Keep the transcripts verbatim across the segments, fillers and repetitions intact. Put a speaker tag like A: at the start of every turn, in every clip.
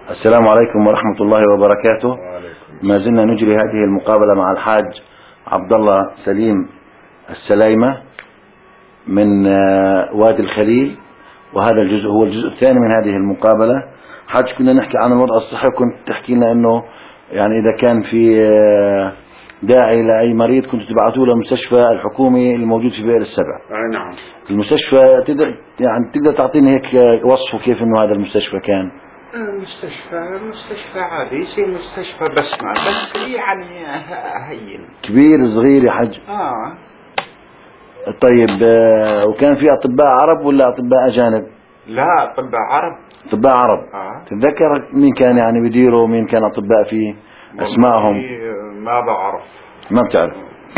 A: السلام عليكم ورحمة الله وبركاته. ما زلنا نجري هذه المقابلة مع الحاج عبد الله سليم السلايمة من وادي الخليل، وهذا الجزء هو الجزء الثاني من هذه المقابلة. حاج، كنا نحكي عن الوضع الصحي، وكنت تحكي لنا انه يعني اذا كان في داعي لاي مريض كنتوا تبعثوه للمستشفى الحكومي الموجود في بئر السبع.
B: آه نعم.
A: المستشفى تقدر يعني تقدر تعطيني هيك وصفه كيف انه هذا المستشفى كان؟
B: مستشفى مستشفى عادي، زي مستشفى بسمة، بس يعني هين.
A: كبير صغير يا حج؟
B: اه.
A: طيب، وكان في اطباء عرب ولا اطباء اجانب؟
B: لا، اطباء عرب.
A: اطباء عرب.
B: اه.
A: تتذكر مين كان يعني بديره، مين كان اطباء فيه، اسمائهم؟
B: ما بعرف.
A: ما بتعرف؟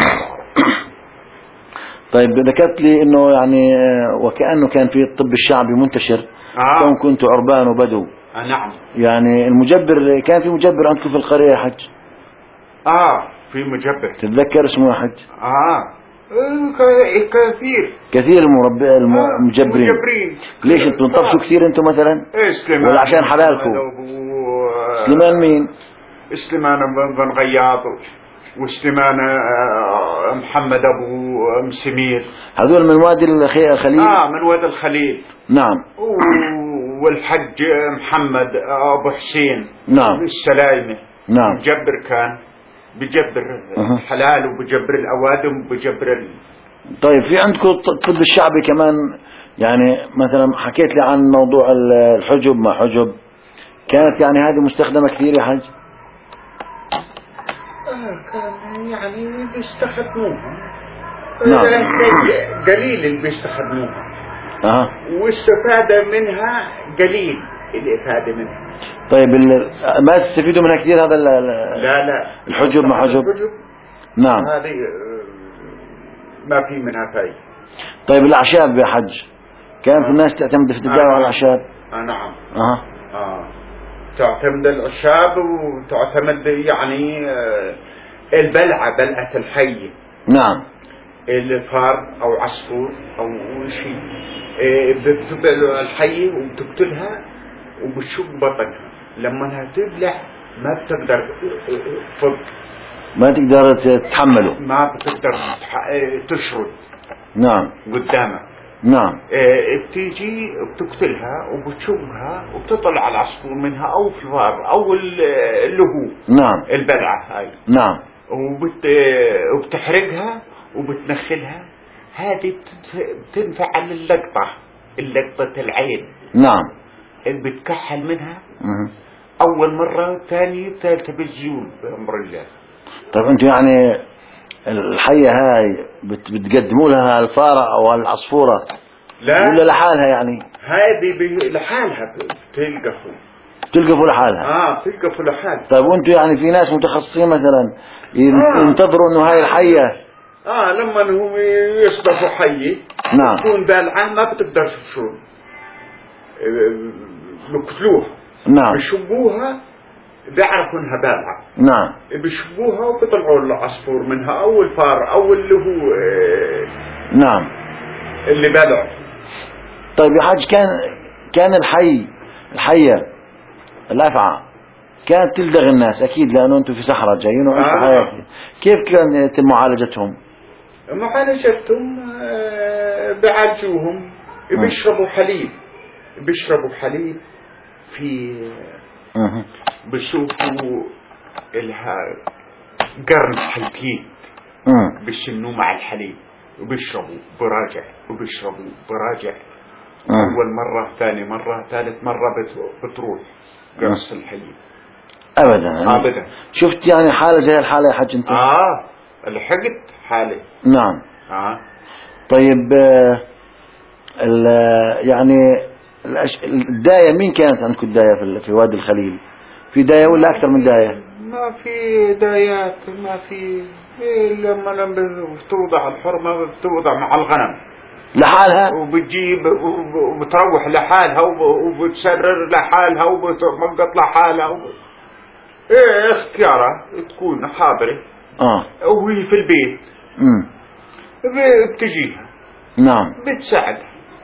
A: طيب، ذكرت لي انه يعني وكأنه كان في الطب الشعبي منتشر.
B: آه.
A: كون كنتوا عربان وبدو.
B: آه نعم.
A: يعني المجبر، كان في مجبر عندكم في القرية يا حج؟
B: اه، في مجبر.
A: تتذكر اسمه يا حج؟
B: اه كثير
A: كثير المربع المجبرين.
B: آه مجبرين.
A: ليش انتم طفشوا كثير انتم مثلا؟
B: ايه، سليمان.
A: ولا عشان حلالكم؟ سليمان مين؟
B: سليمان بن غياض، وسليمان محمد ابو مسمير.
A: هذول من وادي الخليل؟
B: اه، من وادي الخليل.
A: نعم.
B: والحج محمد ابو حسين.
A: نعم.
B: السلايمة.
A: نعم.
B: مجبر كان، بجبر الحلال وبجبر الاوادم وبجبر ال...
A: طيب، في عندكم الطب الشعبي كمان، يعني مثلا حكيت لي عن موضوع الحجب ما حجب، كانت يعني هذه مستخدمة كثير يا حج؟
B: آه كان يعني بيستخدموها.
A: نعم.
B: قليل اللي بيستخدموها.
A: أه.
B: واستفادة منها قليل الإفادة منها.
A: طيب، ما تستفيدوا منها كثير هذا؟
B: لا لا،
A: الحجب ما حجب. نعم.
B: هذه ما في منها فايدة.
A: طيب، الأعشاب يا حج، كان في الناس تعتمد في الدواء على الأعشاب؟
B: آه نعم.
A: أه.
B: آه تعتمد الأعشاب، وتعتمد يعني البلعة، بلعة الحي.
A: نعم.
B: الفار أو عصفور أو شيء، بتبلع الحي وبتقتلها وبتشق بطنها، لما انها تبلع ما بتقدر تفض،
A: ما تقدر تتحمله،
B: ما بتقدر تشرد.
A: نعم.
B: قدامك.
A: نعم.
B: بتيجي بتقتلها وبتشوفها وبتطلع على العصفور منها او الفار او اللي هو
A: نعم
B: البلعة هاي.
A: نعم.
B: وبت... وبتحرقها وبتنخلها. هذه بتنفع للقطة، اللقطة العين.
A: نعم.
B: اللي بتكحل منها
A: مه.
B: أول مرة، ثاني، ثالثة بالزيول بأمر الله.
A: طيب، أنتم يعني الحية هاي بت... بتقدموا لها الفارة أو العصفورة؟
B: لا،
A: ولا لحالها يعني؟
B: هذه ب... لحالها بتلقفوا.
A: تلقفوا لحالها؟
B: آه تلقفوا لحالها.
A: طيب، وأنتم يعني في ناس متخصصين مثلا ينتظروا آه. إنه هاي الحية
B: آه لما هم يصطفوا حية
A: نعم
B: تكون بالعة ما بتقدر تشرب، بقتلوها.
A: نعم.
B: بيشبوها، بيعرفوا انها بالعة.
A: نعم.
B: بيشبوها وبيطلعوا العصفور منها او الفار او اللي هو آه
A: نعم
B: اللي بلع.
A: طيب يا حاج، كان كان الحي الحية الأفعى كانت تلدغ الناس أكيد، لأنه أنتم في صحراء جايين وعندكم
B: آه.
A: حياة. كيف كانت معالجتهم؟
B: معالجتهم آه بعالجوهم.
A: آه.
B: بيشربوا حليب، بيشربوا حليب في
A: آه.
B: بيشوفوا لها قرن حلقين
A: آه.
B: بيشنوه مع الحليب وبيشربوا براجع وبيشربوا براجع.
A: آه.
B: أول مرة، ثاني مرة، ثالث مرة بتروح قرص الحليب.
A: أبدا
B: أبدا.
A: شفت يعني حالة زي الحالة يا حج أنت؟
B: آه لحقت حالة.
A: نعم.
B: آه.
A: طيب، يعني الداية، مين كانت عندكم الداية في وادي الخليل؟ في داية ولا أكثر من داية؟
B: ما في دايات، ما في. لما لما بتوضع الحرمة بتوضع مع الغنم
A: لحالها،
B: وبتجيب وبتروح لحالها وبتسرر لحالها وبتمقط لحالها وب... ايه اختيارها تكون حاضرة.
A: اه
B: وهي في البيت.
A: امم
B: بتجيها.
A: نعم.
B: بتساعدها.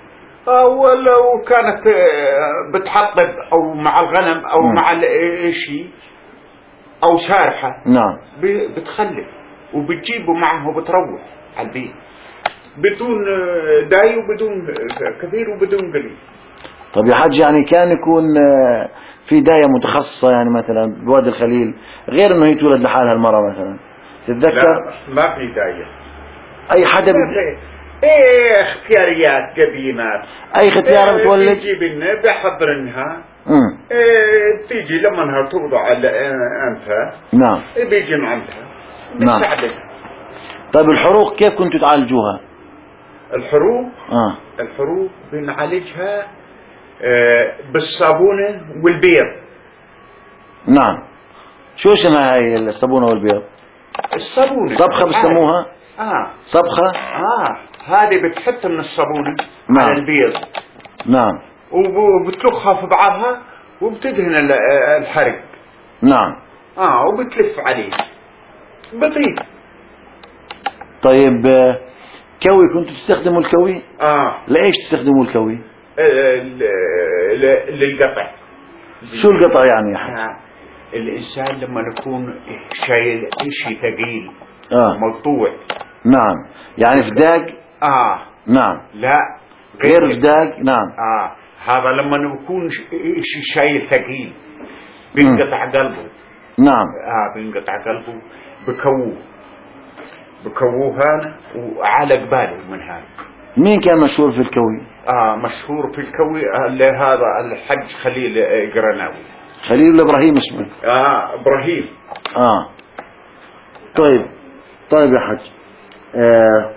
B: ولو كانت بتحطب او مع الغنم او م. مع الشيء او سارحة
A: نعم
B: بتخلف وبتجيبه معه وبتروح على البيت بدون داي وبدون كثير وبدون قليل.
A: طب يا حاج يعني كان يكون في داية متخصصة يعني مثلا بوادي الخليل غير انه يتولد لحالها المرأة مثلا تتذكر؟
B: لا ما في داية.
A: اي حدا
B: ايه اختياريات قديمات
A: اي ختيار بتولد
B: بيجي بنا بيحضرنها ايه تيجي لما انها توضع على انفها
A: نعم
B: بيجي من عندها
A: نعم. طيب الحروق كيف كنتوا تعالجوها؟
B: الحروق
A: اه
B: الحروق بنعالجها اه بالصابونة والبيض.
A: نعم. شو اسمها هاي الصابونة والبيض؟
B: الصابونة
A: صبخة بسموها؟
B: اه
A: صبخة؟
B: اه هذه بتحط من الصابونة
A: نعم.
B: على البيض.
A: نعم.
B: وبتلخها في بعضها وبتدهن الحرق.
A: نعم.
B: اه وبتلف عليه بطيء.
A: طيب كوي كنتوا تستخدموا الكوي؟
B: اه
A: لإيش تستخدموا الكوي؟
B: آه للقطع.
A: شو القطع يعني يا حاج؟
B: آه. الإنسان لما يكون شايل شيء ثقيل
A: آه.
B: مقطوع.
A: نعم يعني فداق.
B: اه
A: نعم.
B: لا
A: غير فداق. نعم.
B: اه هذا لما يكون شيء شايل ثقيل بينقطع قلبه.
A: نعم.
B: اه بينقطع قلبه بكوه بكوه هذا وعلى قباله من هذا.
A: مين كان مشهور في الكوي؟
B: اه مشهور في الكوي هذا الحج خليل قرناوي.
A: خليل ابراهيم اسمه.
B: اه ابراهيم.
A: اه طيب طيب يا حج آه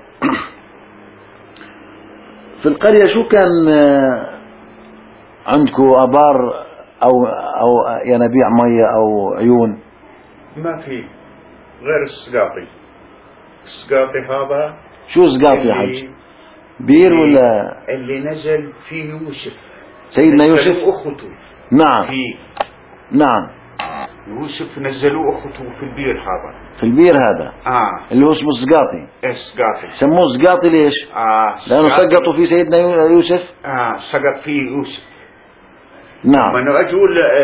A: في القرية شو كان آه عندكم ابار او او ينابيع مية او عيون؟
B: ما في غير السقاطي. السقاطي هذا
A: شو سقاطي يا حج؟ بير ولا
B: اللي نزل فيه يوسف
A: سيدنا يوسف
B: واخته.
A: نعم
B: فيه.
A: نعم
B: يوسف نزلوا اخته في البير هذا.
A: في البير هذا
B: اه
A: اللي هو اسمه سقاطي.
B: السقاطي
A: سموه سقاطي ليش؟
B: اه
A: لانه سقطوا في سيدنا يوسف.
B: اه سقط فيه يوسف.
A: نعم.
B: لما اجوا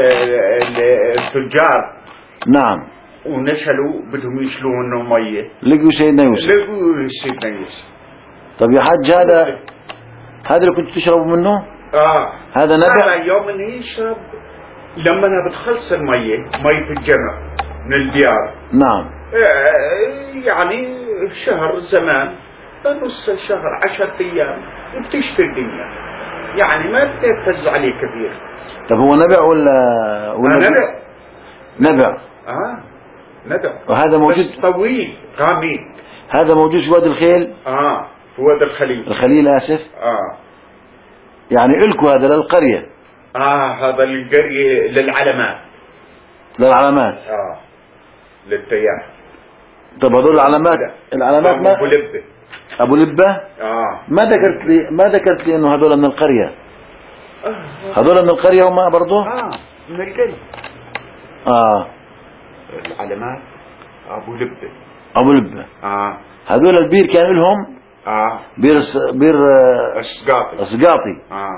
B: التجار
A: نعم
B: ونشلوا بدهم يشلوا منه ميه
A: لقوا سيدنا يوسف.
B: لقوا سيدنا يوسف.
A: طب يا حج هذا هذا اللي كنتوا تشربوا منه؟
B: اه
A: هذا نبع.
B: هذا يوم انه يشرب لما انا بتخلص الميه ميه الجمع من الديار.
A: نعم.
B: آه يعني شهر زمان نص الشهر عشرة ايام بتشفي الدنيا يعني ما بتهتز عليه كثير.
A: طب هو نبع ولا ولا
B: نبع؟
A: نبع.
B: اه نبع.
A: وهذا موجود
B: طويل غامق.
A: هذا موجود في وادي الخيل.
B: اه في وادي الخليل.
A: الخليل اسف.
B: اه
A: يعني الكو هذا للقرية.
B: اه هذا للقرية للعلامات.
A: للعلامات.
B: اه للتيار.
A: طب هذول العلامات العلامات ما
B: ابو لبة.
A: ابو لبة.
B: اه
A: ما ذكرت لي ما ذكرت لي انه هذول من القرية. هذول من القرية هم برضه.
B: اه من القرية.
A: اه
B: العلامات ابو لبة.
A: ابو لبة.
B: اه
A: هذول البير كان لهم.
B: اه
A: بير بير
B: السقاطي.
A: سقاطي.
B: اه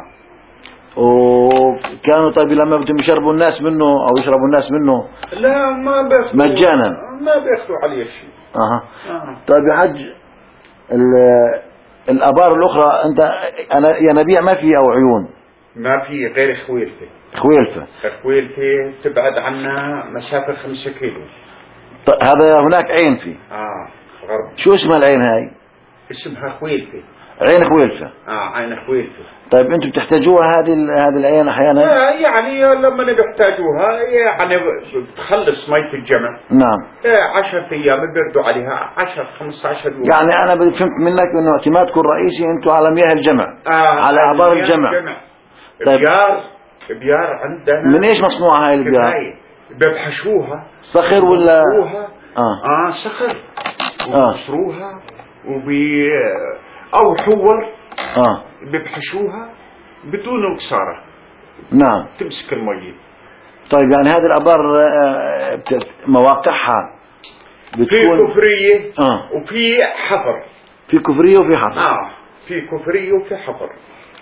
A: وكانوا طيب لما بدهم يشربوا الناس منه او يشربوا الناس منه
B: لا ما بياخذوا
A: مجانا.
B: ما بياخذوا عليه شيء.
A: اها
B: آه.
A: طيب يا حج الابار الاخرى انت انا ينابيع ما في او عيون؟
B: ما في غير خويلته.
A: خويلفة.
B: خويلته تبعد عنا مسافة خمسة كيلو.
A: طيب هذا هناك عين فيه.
B: اه غرب.
A: شو اسمها العين هاي؟
B: اسمها خويلته.
A: عين خويلفة.
B: اه عين خويلته.
A: طيب انتم بتحتاجوها هذه هذه العين احيانا؟
B: آه يعني لما نحتاجوها يعني بتخلص مية الجمع.
A: نعم.
B: آه عشرة ايام بيردوا عليها عشرة خمسة عشر يوم.
A: يعني انا فهمت منك انه اعتمادكم الرئيسي انتم على مياه الجمع.
B: آه
A: على ابار الجمع.
B: الجمع.
A: طيب
B: بيار بيار عندنا.
A: من ايش مصنوعة هاي البيار؟
B: بيبحشوها.
A: صخر ولا؟
B: اه اه صخر.
A: اه
B: وبيصروها وبي او حور.
A: اه
B: بيبحشوها بدون مكسارة.
A: نعم.
B: تمسك المية.
A: طيب يعني هذه الابار مواقعها بتكون
B: في كفرية.
A: اه
B: وفي حفر.
A: في كفرية وفي حفر.
B: اه في كفرية وفي حفر.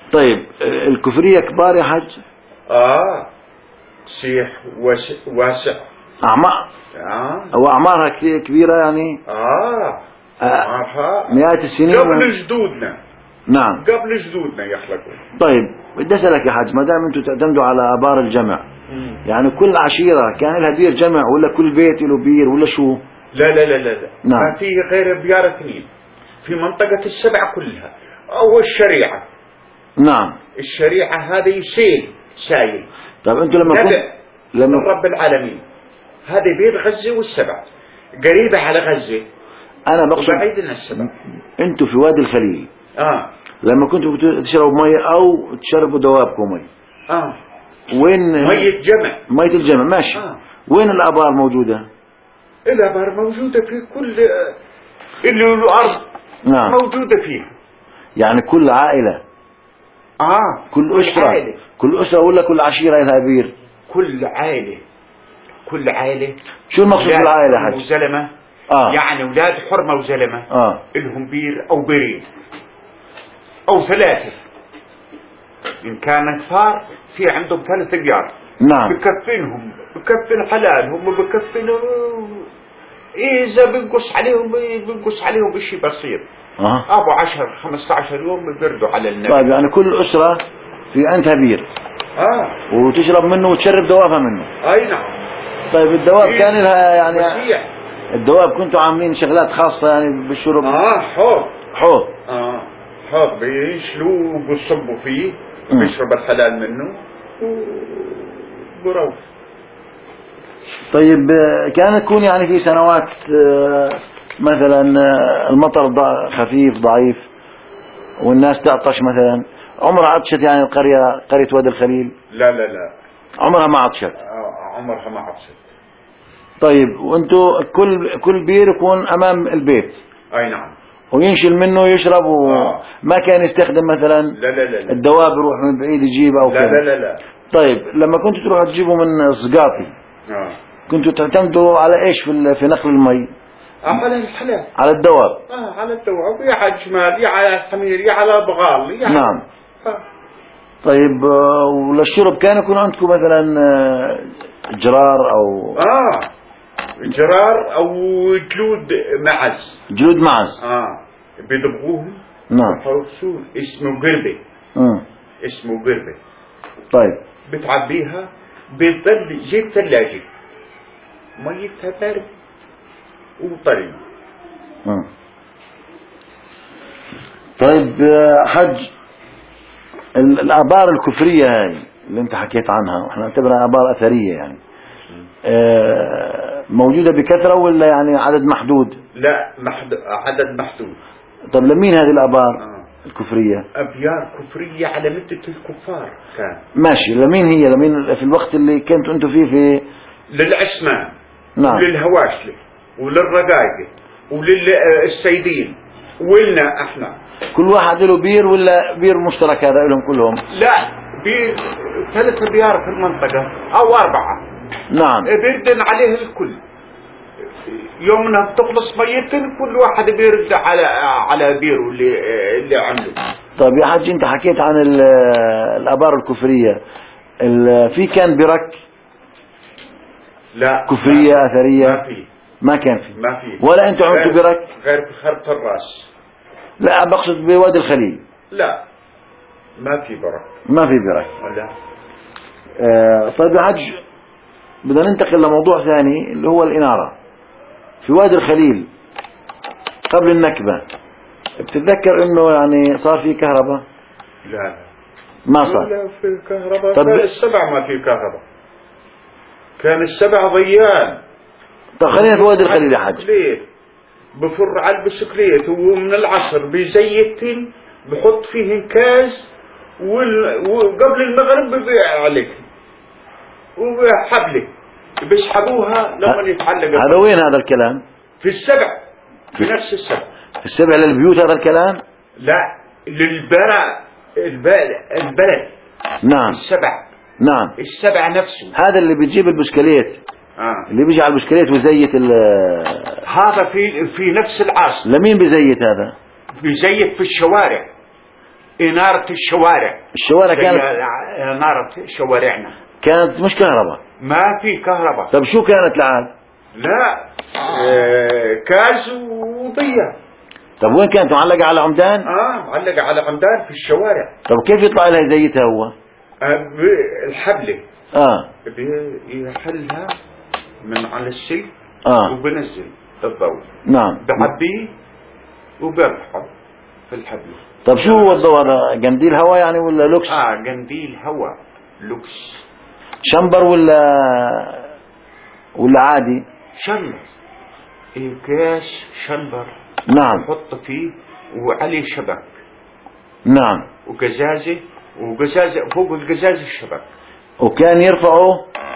A: طيب الكفرية كبار يا حج؟
B: اه سيح واسع, واسع.
A: أعمار
B: آه.
A: وأعمارها كبيرة يعني؟
B: آه.
A: آه. مئات السنين
B: قبل جدودنا.
A: نعم
B: قبل جدودنا يخلقون.
A: طيب بدي أسألك يا حاج، ما دام أنتم تعتمدوا على آبار الجمع،
B: مم.
A: يعني كل عشيرة كان لها بير جمع ولا كل بيت له بير ولا شو؟
B: لا لا لا لا, لا.
A: نعم.
B: ما فيه غير بيار اثنين في منطقة السبع كلها. أول الشريعة.
A: نعم.
B: الشريعة هذه سيل سايل.
A: طيب أنتم لما كنت
B: لما رب العالمين هذه بير غزة والسبع قريبة على غزة.
A: أنا بقصد
B: بعيدنا السبع.
A: أنتم في وادي الخليل.
B: آه.
A: لما كنتوا تشربوا مية أو تشربوا دوابكم مية.
B: آه.
A: وين
B: مية جمع.
A: مية الجمع ماشي.
B: آه.
A: وين الآبار موجودة؟
B: الآبار موجودة في كل اللي الأرض.
A: نعم.
B: موجودة فيها.
A: يعني كل عائلة.
B: آه.
A: كل أسرة.
B: عائلة.
A: كل أسرة ولا كل عشيرة لها بير؟
B: كل عائلة. كل عائلة.
A: شو المقصود بالعائلة حج؟
B: وزلمة.
A: آه.
B: يعني أولاد حرمة وزلمة.
A: آه.
B: إلهم بير أو بيرين أو ثلاثة. إن كانت فار في عندهم ثلاث بيار.
A: نعم.
B: بكفنهم بكفن حلالهم وبكفن إذا بنقص عليهم بنقص عليهم بشيء بسيط.
A: آه.
B: أبو عشر خمسة عشر يوم بيردوا على النبي.
A: طيب يعني كل أسرة في عندها بير.
B: آه.
A: وتشرب منه وتشرب دوابها منه.
B: أي نعم.
A: طيب الدواب
B: إيه؟
A: كان لها يعني
B: وسيع.
A: الدواب كنتوا عاملين شغلات خاصة يعني بالشرب؟
B: آه حوض.
A: حوض.
B: آه حوض بيشلوه وبيصبوا فيه وبيشرب الحلال منه وبروح.
A: طيب كان يكون يعني في سنوات مثلا المطر خفيف ضعيف والناس تعطش مثلا، عمرها عطشت يعني القرية قرية وادي الخليل؟
B: لا لا لا
A: عمرها ما عطشت.
B: آه عمرها ما عطشت.
A: طيب وانتوا كل كل بير يكون امام البيت؟
B: اي نعم.
A: وينشل منه يشرب وما
B: آه.
A: كان يستخدم مثلا
B: لا لا لا, لا.
A: الدواب يروح من بعيد يجيبها او
B: لا
A: كذا؟
B: لا لا لا.
A: طيب لما كنتوا تروحوا تجيبوا من صقاطي
B: آه.
A: كنتوا تعتمدوا على ايش في في نقل المي؟
B: آه على الحلال.
A: على الدواب.
B: اه على الدواب، يا على الجمال يا على الحمير يا على البغال يا
A: نعم.
B: آه.
A: طيب وللشرب كان يكون عندكم مثلا جرار او
B: اه جرار او جلود معز.
A: جلود معز.
B: اه بيدبغوهم.
A: نعم.
B: حرصول اسمه قربة.
A: امم
B: اسمه قربة.
A: طيب
B: بتعبيها بتضل جيب ثلاجة ميتها بارد وطري.
A: امم طيب حج الآبار الكفرية هاي اللي انت حكيت عنها واحنا نعتبرها آبار أثرية يعني موجودة بكثرة ولا يعني عدد محدود؟
B: لا محدود عدد محدود.
A: طب لمين هذه الآبار
B: آه.
A: الكفرية؟
B: أبيار كفرية على مدة الكفار كان.
A: ماشي، لمين هي؟ لمين في الوقت اللي كنتوا انتوا فيه في؟
B: للعثمان.
A: نعم.
B: وللهواشلة وللرقايقة وللسيدين ولنا احنا.
A: كل واحد له بير ولا بير مشترك هذا لهم كلهم؟
B: لا بير ثلاثة بيار في المنطقة أو أربعة.
A: نعم.
B: بيردن عليه الكل. يومنا بتخلص ميتين كل واحد بيرد على على بيره اللي اللي عنده.
A: طيب يا حاج انت حكيت عن الآبار الكفرية، في كان برك؟
B: لا
A: كفرية
B: ما
A: أثرية؟
B: ما في.
A: ما كان في.
B: ما في.
A: ولا انتوا عملتوا برك؟
B: غير في خرط الراس.
A: لا بقصد بوادي الخليل.
B: لا ما في برك.
A: ما في برك.
B: لا.
A: آه طيب يا حاج بدنا ننتقل لموضوع ثاني اللي هو الإنارة. في وادي الخليل قبل النكبة بتتذكر انه يعني صار في كهرباء؟
B: لا لا
A: ما صار.
B: لا في كهرباء.
A: طب
B: كان السبع ما في كهرباء. كان السبع ضيان.
A: طب خلينا في وادي الخليل يا حاج.
B: ليه بفر على البسكليت ومن العصر بزيتين بحط فيه كاز وقبل المغرب ببيع عليك وحبلة بيسحبوها لما يتعلق.
A: هذا وين هذا الكلام؟
B: في السبع. في نفس السبع.
A: السبع للبيوت هذا الكلام؟
B: لا للبلد. البلد.
A: نعم.
B: السبع.
A: نعم.
B: السبع نفسه.
A: هذا اللي بتجيب البسكليت.
B: آه.
A: اللي بيجي على البسكليت ويزيت ال
B: هذا في في نفس العصر.
A: لمين بيزيت هذا؟
B: بيزيت في الشوارع. إنارة الشوارع.
A: الشوارع كانت
B: إنارة شوارعنا
A: كانت مش كهرباء.
B: ما في كهرباء.
A: طب شو كانت العاد؟
B: لا آه كاز وضية.
A: طب وين كانت معلقة على عمدان؟
B: اه معلقة على عمدان في الشوارع.
A: طب كيف يطلع لها زيتها هو؟
B: آه الحبلة
A: اه
B: بيحلها من على السلك
A: اه
B: وبنزل الضوء.
A: نعم.
B: بعبيه وبرفعه في الحبل.
A: طب شو هو الضوء هذا؟ قنديل هواء يعني ولا لوكس؟
B: اه قنديل هواء لوكس.
A: شمبر ولا ولا عادي؟
B: شمبر. الكاس شمبر.
A: نعم.
B: يحط فيه وعليه شبك.
A: نعم.
B: وقزازة وقزازة فوق القزازة الشبك.
A: وكان يرفعه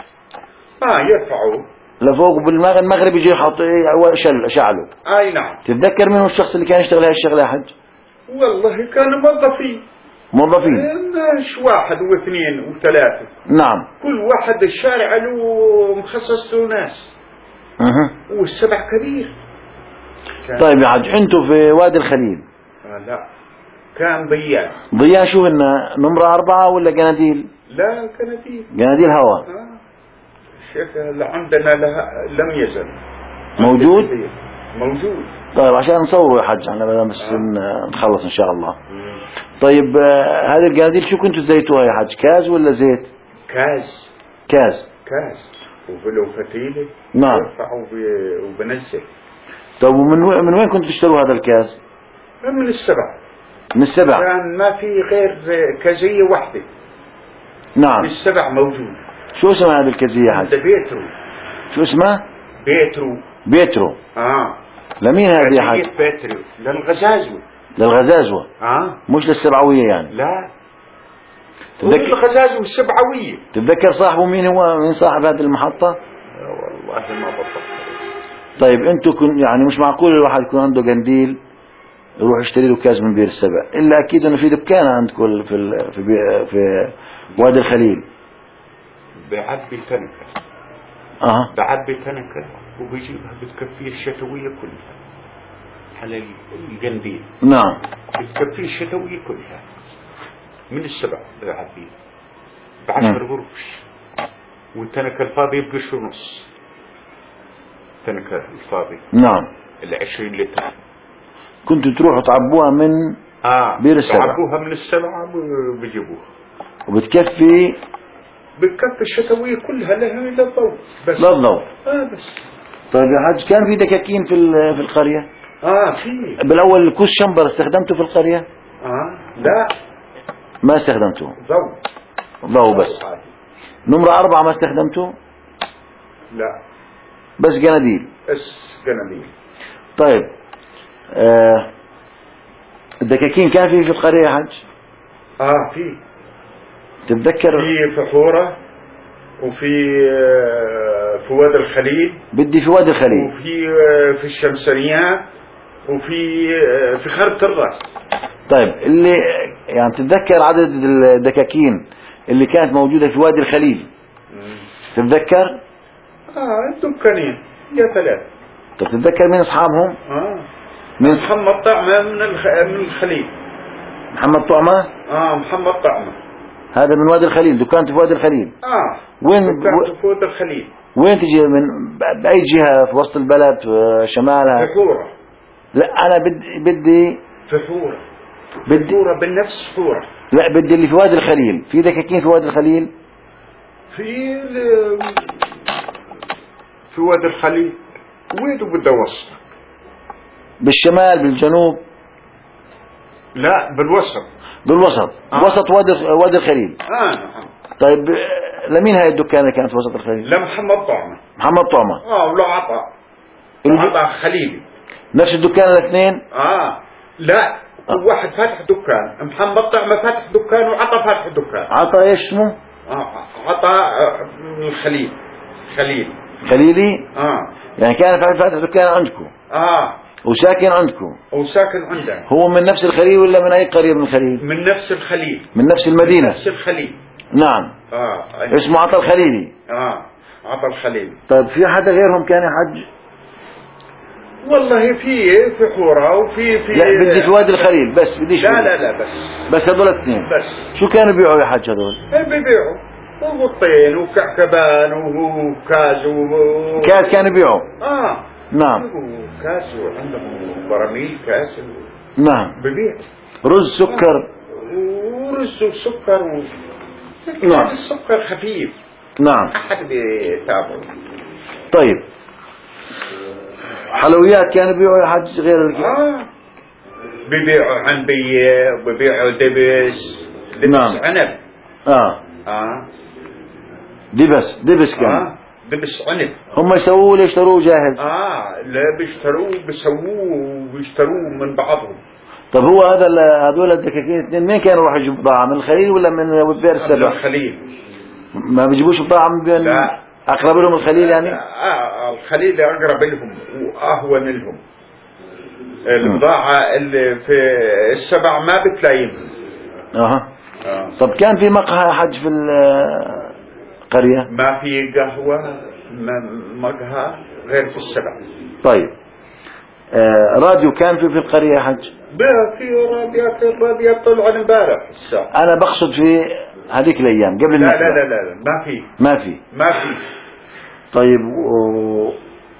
B: اه يرفعه
A: لفوق بالمغرب يجي يحط شل شعله.
B: اي نعم.
A: تتذكر منه الشخص اللي كان يشتغل هاي الشغله يا حج؟
B: والله كانوا موظفين.
A: موظفين.
B: مش واحد واثنين وثلاثة.
A: نعم.
B: كل واحد الشارع له مخصص له ناس.
A: اها.
B: والسبع كبير.
A: طيب يا حج انتم في وادي الخليل.
B: آه لا كان ضياء.
A: ضياء شو هن؟ نمرة أربعة ولا قناديل؟
B: لا قناديل.
A: قناديل هواء.
B: آه. الشيخ عندنا لها لم يزل
A: موجود؟
B: موجود.
A: طيب عشان نصوره يا حج احنا بس
B: آه.
A: نخلص ان شاء الله. مم. طيب آه هذه القناديل شو كنتوا زيتوها يا حج؟ كاز ولا زيت؟
B: كاز.
A: كاز.
B: كاز وبلو فتيلة.
A: نعم.
B: برفع وبنزل.
A: طيب ومن وين من وين كنتوا تشتروا هذا الكاز؟
B: من السبع.
A: من السبع.
B: كان ما في غير كازية واحدة.
A: نعم.
B: من السبع موجود.
A: شو اسمها هذه الكازية يا حج؟
B: بيترو.
A: شو اسمها؟
B: بيترو.
A: بيترو.
B: اه.
A: لمين هذه يا حج؟
B: بيترو للغزازوة.
A: للغزازوة.
B: اه.
A: مش للسبعوية يعني.
B: لا.
A: تذكر
B: الغزازوة السبعوية.
A: تتذكر صاحبه مين هو؟ مين صاحب هذه المحطة؟
B: والله ما بطلت.
A: طيب انتوا كن يعني مش معقول الواحد يكون عنده قنديل يروح يشتري له كاز من بير السبع، الا اكيد انه في دكان عندكم في ال... في بي... في وادي الخليل.
B: بعبي تنكة.
A: اه
B: بعبي تنكة وبيجيبها بتكفي الشتوية كلها على القنديل.
A: نعم.
B: بتكفي الشتوية كلها من السبع بعبي بعشر قروش. والتنكة الفاضي يبقى شو نص. التنكة الفاضي.
A: نعم.
B: العشرين لتر.
A: كنتوا تروحوا تعبوها من
B: آه
A: بير السبع.
B: تعبوها من السبعة وبيجيبوها.
A: وبتكفي
B: بتكفي الشتوية كلها لها للضوء بس.
A: للضوء.
B: اه بس.
A: طيب يا حاج كان في دكاكين في في القرية؟
B: اه في.
A: بالاول الكوس شمبر استخدمته في القرية؟
B: اه لا
A: ما استخدمته.
B: ضوء.
A: ضوء بس. عادي. نمرة أربعة ما استخدمته؟
B: لا
A: بس قناديل.
B: بس قناديل.
A: طيب آه الدكاكين كان في في القرية يا حج؟
B: اه في.
A: تتذكر؟
B: في فحورة وفي آه في وادي الخليل.
A: بدي في وادي الخليل.
B: وفي آه في الشمسانيات وفي آه في خربة الراس.
A: طيب اللي يعني تتذكر عدد الدكاكين اللي كانت موجودة في وادي الخليل؟ مم. تتذكر؟
B: اه دكانين يا ثلاث.
A: طب تتذكر مين اصحابهم؟
B: اه
A: من
B: محمد طعمة من الخ... من الخليل.
A: محمد طعمة؟
B: اه محمد طعمة
A: هذا من وادي الخليل، دكانته في وادي الخليل.
B: اه
A: وين
B: دكانته في وادي الخليل.
A: وين تجي من بأي جهة؟ في وسط البلد في شمالها؟
B: في حورة.
A: لا أنا بدي بدي
B: في حورة.
A: بدي
B: حورة بالنفس حورة.
A: لا بدي اللي في وادي الخليل. في دكاكين في وادي الخليل؟
B: في ال... في وادي الخليل. وين بدي اوصل؟
A: بالشمال بالجنوب؟
B: لا بالوسط.
A: بالوسط. آه. وسط وادي وادي الخليل.
B: اه نعم.
A: طيب لمين هاي الدكان اللي كانت في وسط الخليل؟
B: لمحمد طعمة.
A: محمد طعمة.
B: اه ولو عطا. عطا خليلي.
A: نفس الدكان الاثنين؟
B: اه لا كل آه. واحد فاتح دكان. محمد طعمة فاتح دكان وعطا فاتح دكان.
A: عطا ايش اسمه؟
B: اه عطا من الخليل. خليل.
A: خليلي؟
B: اه
A: يعني كان فاتح دكان عندكم؟
B: اه
A: وساكن عندكم؟
B: وساكن عندنا.
A: هو من نفس الخليل ولا من اي قرية من الخليل؟
B: من نفس الخليل.
A: من نفس المدينة؟
B: من نفس الخليل.
A: نعم.
B: اه
A: اسمه عطا الخليلي.
B: اه عطا الخليل.
A: طيب في حدا غيرهم كان يا حج؟
B: والله في في حورة وفي في
A: لا بدي في وادي الخليل بس بديش.
B: لا لا لا بس
A: بس هذول اثنين
B: بس.
A: شو كانوا بيبيعوا يا حاج هذول؟
B: بيبيعوا وبطين وكعكبان وكاز و...
A: كاس كانوا بيبيعوا.
B: اه
A: نعم.
B: كاس وعندهم براميل كاس و...
A: نعم.
B: ببيع
A: رز سكر.
B: ورز وسكر و...
A: نعم.
B: السكر خفيف.
A: نعم.
B: أحد بيتابعه.
A: طيب حلويات كانوا بيبيعوا يا حاج غير ال...
B: آه ببيعوا عنبية وببيعوا دبس دبس
A: نعم.
B: عنب.
A: اه
B: آه
A: دبس دبس كان.
B: آه دبس عنب.
A: هم يسووه ولا يشتروه جاهز؟
B: آه لا بيشتروه بيسووه وبيشتروه من بعضهم.
A: طب هو هذا هذول الدكاكين اثنين مين كانوا راح يجيبوا بضاعة من الخليل ولا من بئر السبع؟
B: من الخليل.
A: ما بيجيبوش بضاعة من بين
B: لا.
A: أقرب لهم الخليل يعني؟
B: آه الخليل أقرب لهم وأهون لهم. البضاعة اللي في السبع ما بتلاقيهم.
A: اها.
B: آه.
A: طب كان في مقهى حج في القرية؟
B: ما في قهوة مقهى غير في السبع.
A: طيب آه راديو كان في في القرية يا حج؟
B: بقى في راديات الراديات طلعوا امبارح الساعة.
A: أنا بقصد في هذيك الأيام قبل
B: لا
A: النكبة.
B: لا لا لا ما في.
A: ما في.
B: ما في.
A: طيب و...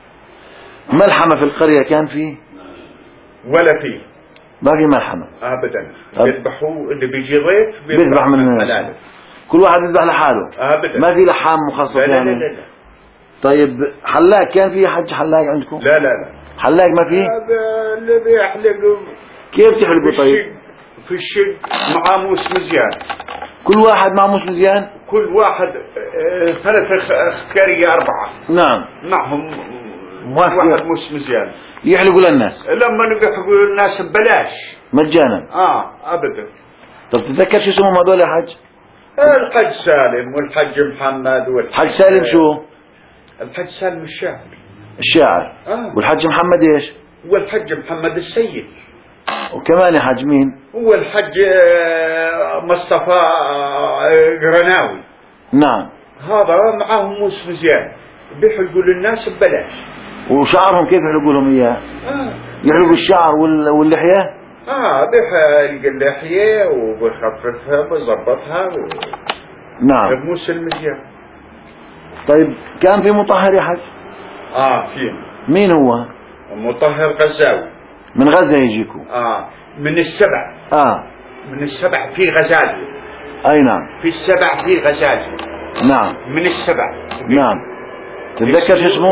A: ملحمة في القرية كان في؟
B: ولا في.
A: ما في ملحمة
B: ابدا.
A: طب.
B: بيذبحوا اللي بيجي ضيف
A: بيذبح من
B: حلاله.
A: كل واحد بيذبح لحاله.
B: ابدا.
A: ما في لحام مخصص
B: لا لا
A: يعني؟
B: لا لا لا.
A: طيب حلاق كان في حج حلاق عندكم؟
B: لا لا لا.
A: حلاق ما في؟
B: هذا اللي بيحلقوا
A: كيف
B: في
A: تحلقوا طيب؟
B: الشق في الشق مع موس مزيان.
A: كل واحد مع موس مزيان؟
B: كل واحد آه، ثلاثة اختيارية أربعة.
A: نعم.
B: معهم
A: موافق.
B: واحد موس مزيان.
A: يحلقوا للناس؟
B: لما نقحقوا الناس ببلاش.
A: مجانا؟
B: اه ابدا.
A: طب تتذكر شو اسمهم هذول يا حج؟
B: الحج سالم والحج محمد والحج
A: حج سالم شو؟
B: الحج سالم الشاعر.
A: الشاعر.
B: آه.
A: والحج محمد ايش؟
B: والحج محمد السيد.
A: وكمان يا حج مين؟
B: والحج آه، مصطفى آه، قرناوي.
A: نعم.
B: هذا معاهم موس مزيان بيحلقوا للناس ببلاش.
A: وشعرهم كيف يحلقوا لهم اياه؟
B: آه.
A: يحلقوا الشعر وال... واللحية؟
B: اه بيحلق اللحية وبيخففها وبيظبطها و...
A: نعم.
B: بموس المزيان.
A: طيب كان في مطهر يا حج؟
B: اه في.
A: مين هو؟
B: مطهر غزاوي.
A: من غزة يجيكم؟
B: اه من السبع.
A: اه.
B: من السبع في غزال.
A: اي نعم.
B: في السبع في غزال.
A: نعم.
B: من السبع.
A: نعم. تتذكر شو اسمه؟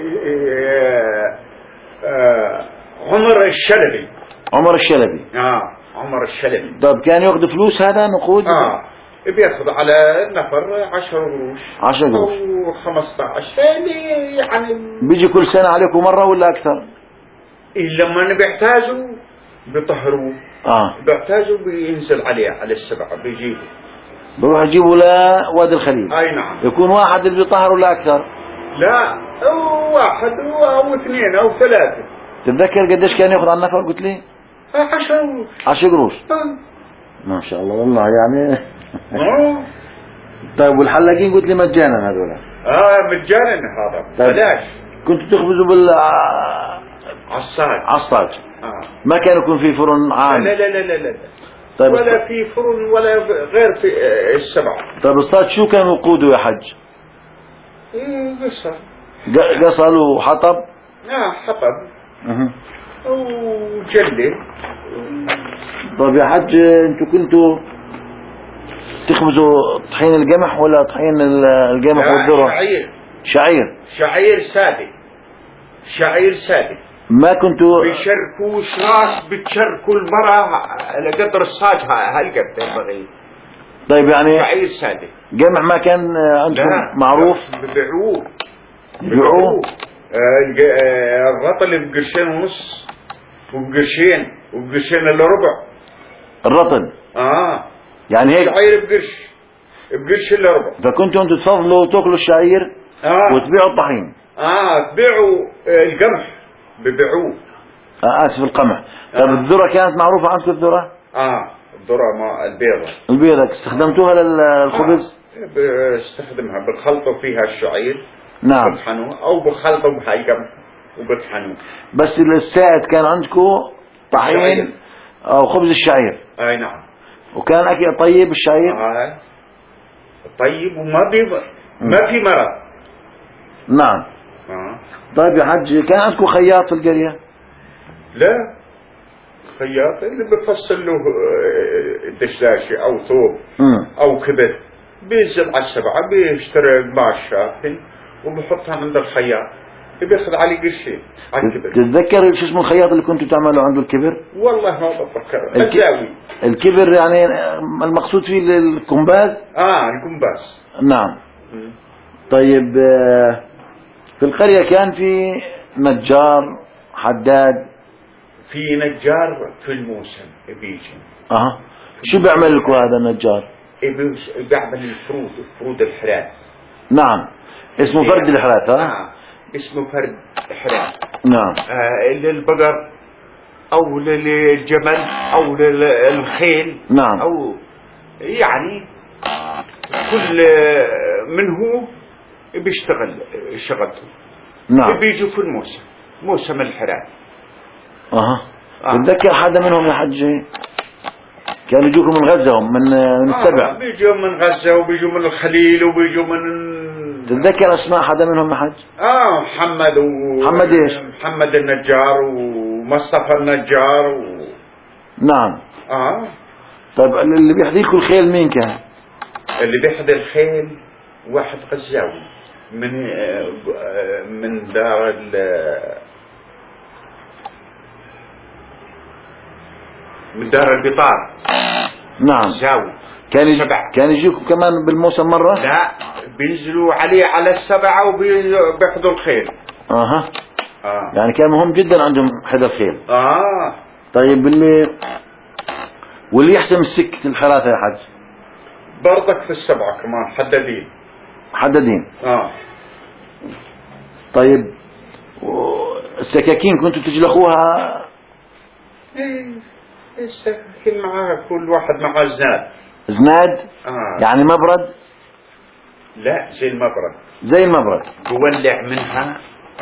B: آه آه عمر الشلبي.
A: عمر الشلبي.
B: اه عمر الشلبي.
A: طب كان ياخذ فلوس هذا نقود؟
B: اه بياخذ على النفر عشرة قروش.
A: عشرة قروش.
B: أو خمسة عشر يعني يعني.
A: بيجي كل سنة عليكم مرة ولا أكثر؟
B: لما بيحتاجوا بيطهروه.
A: اه.
B: بيحتاجوا بينزل عليه على السبعة بيجيبوا.
A: بروح يجيبوا لوادي الخليل.
B: اي نعم.
A: يكون واحد اللي بيطهر ولا أكثر؟
B: لا أو واحد أو اثنين أو ثلاثة.
A: تتذكر قديش كان ياخذ على النفر قلت لي؟
B: عشرة قروش.
A: عشرة قروش.
B: آه.
A: ما شاء الله والله يعني.
B: آه.
A: طيب والحلاقين قلت لي مجانا هذول؟
B: اه مجانا هذا.
A: طيب.
B: بلاش.
A: كنتوا تخبزوا بال
B: عصاج.
A: عصاج.
B: آه.
A: ما كان يكون في فرن عام؟
B: لا لا لا لا لا.
A: طيب
B: ولا في فرن ولا غير في آه، السبعة.
A: طيب اصطاد شو كان وقوده يا حج؟
B: ايه قصر.
A: ق- قصل وحطب؟
B: اه حطب.
A: اها.
B: وجلة.
A: طيب يا حج انتوا كنتوا تخبزوا طحين القمح ولا طحين ال- القمح والذرة؟
B: شعير.
A: شعير.
B: شعير سادة. شعير سادة.
A: ما كنتوا
B: بيشركوا شراس بتشركوا المرأة على قدر الصاج هالقد بغي.
A: طيب يعني
B: شعير سادة.
A: قمح ما كان عندكم معروف؟
B: ببيعوه.
A: بيبيعوه؟
B: آه، الج- آه، الرطل بقرشين ونص وبقرشين وبقرشين الا ربع.
A: الرطل.
B: اه
A: يعني هيك.
B: شعير بقرش بقرش الا ربع.
A: فكنتوا انتوا تفضلوا تاكلوا الشعير
B: اه
A: وتبيعوا الطحين؟
B: اه تبيعوا آه، القمح ببيعوه.
A: آه اسف القمح. طيب
B: آه.
A: الذرة كانت معروفة عندكم الذرة؟
B: اه الذرة مع البيضة.
A: البيضة استخدمتوها للخبز؟
B: آه. بستخدمها بخلطوا فيها الشعير.
A: نعم.
B: بطحنوه او بخلطوا بها القمح. وبطحنوه.
A: بس السائد كان عندكم طحين أو خبز الشعير.
B: أي نعم.
A: وكان أكل طيب الشعير.
B: آه. طيب وما بي ما في مرض.
A: نعم.
B: آه.
A: طيب يا حج كان عندكم خياط في القرية؟
B: لا، خياط اللي بفصل له دشداشة أو ثوب
A: مم.
B: أو كبد بينزل على السبعة بيشتري قماش شاف وبحطها عند الخياط بياخذ عليه قرشين على الكبر.
A: تتذكر شو اسمه الخياط اللي كنتوا تعملوا عنده الكبر؟
B: والله ما بتذكر.
A: الك...
B: الزاوي. الكبر
A: يعني المقصود فيه الكمباز؟
B: اه الكمباز.
A: نعم.
B: م.
A: طيب في القرية كان في نجار حداد؟
B: في نجار في الموسم بيجي.
A: اه شو بيعمل لكم هذا النجار؟
B: بيعمل الفرود فرود الحرات.
A: نعم اسمه فرد الحرات. ها
B: آه. اسمه فرد حرات.
A: نعم.
B: آه للبقر او للجمل او للخيل.
A: نعم.
B: او يعني كل من هو بيشتغل شغلته.
A: نعم.
B: بيجوا في الموسم موسم الحرات.
A: اها.
B: آه.
A: تتذكر حدا منهم يا حج كانوا يجوكم من غزة من من السبع؟
B: آه بيجوا من غزة وبيجوا من الخليل وبيجوا من.
A: تتذكر اسماء حدا منهم يا حج؟
B: اه محمد و
A: محمد ايش؟
B: محمد النجار ومصطفى النجار و...
A: نعم.
B: اه.
A: طيب اللي بيحذي لكم الخيل مين كان؟
B: اللي بيحذي الخيل واحد غزاوي من من دار ال من دار البطار.
A: نعم.
B: زاوي.
A: كان يجي
B: سبع.
A: كان يجيكم كمان بالموسم مرة؟
B: لا بينزلوا عليه على السبعة وبياخذوا الخيل.
A: اها.
B: اه.
A: يعني كان مهم جدا عندهم حدا الخيل.
B: اه.
A: طيب اللي واللي يحسم السكة الحراثة يا حج؟
B: برضك في السبعة كمان حدادين.
A: حدادين.
B: اه.
A: طيب السكاكين كنتوا تجلخوها؟
B: ايه السكاكين معاه كل واحد معاه زناد.
A: زناد؟
B: آه.
A: يعني مبرد؟
B: لا زي المبرد.
A: زي المبرد.
B: بولع منها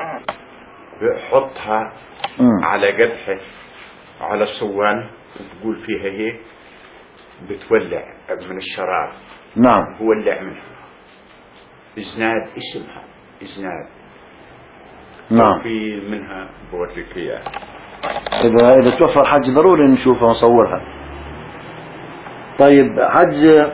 B: بحطها
A: مم.
B: على قدحه على صوان وتقول فيها هيك بتولع من الشرار.
A: نعم.
B: بولع منها. زناد اسمها زناد.
A: نعم.
B: في منها بوريك اياها.
A: إذا إذا توفر حج ضروري نشوفها ونصورها. طيب حج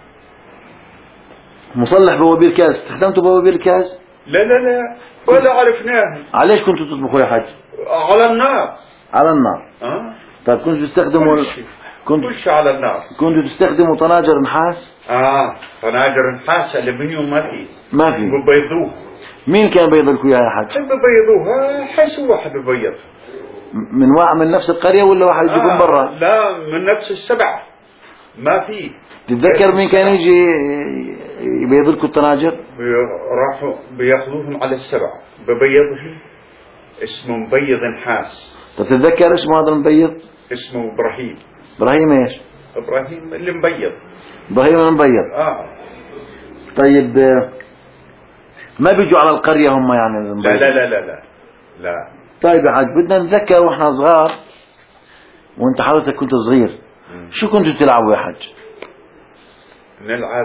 A: مصلح بوابير كاز استخدمتوا بوابير كاز؟
B: لا لا لا ولا عرفناها.
A: عليش كنتوا تطبخوا يا حج؟
B: على النار.
A: على النار.
B: اه.
A: طيب كنتوا تستخدموا
B: كل شيء
A: كنت
B: كل شيء على النار.
A: كنتوا تستخدموا طناجر نحاس؟
B: اه طناجر نحاس الومنيوم ما في.
A: ما في.
B: ببيضوه.
A: مين كان بيض لكم اياها يا حج؟
B: ببيضوها حيث واحد ببيض.
A: من واحد من نفس القرية ولا واحد يجيكم
B: آه
A: برا؟
B: لا من نفس السبع ما في.
A: تتذكر مين كان يجي يبيض لكم الطناجر؟
B: راحوا بياخذوهم على السبع ببيضهم اسمه مبيض نحاس.
A: تتذكر اسمه هذا المبيض؟
B: اسمه ابراهيم.
A: ابراهيم ايش؟
B: ابراهيم اللي مبيض.
A: ابراهيم المبيض.
B: اه.
A: طيب ما بيجوا على القرية هم يعني المبيض؟
B: لا لا لا لا لا لا.
A: طيب يا حاج بدنا نتذكر واحنا صغار وانت حضرتك كنت صغير م. شو كنتوا تلعبوا يا حاج؟
B: نلعب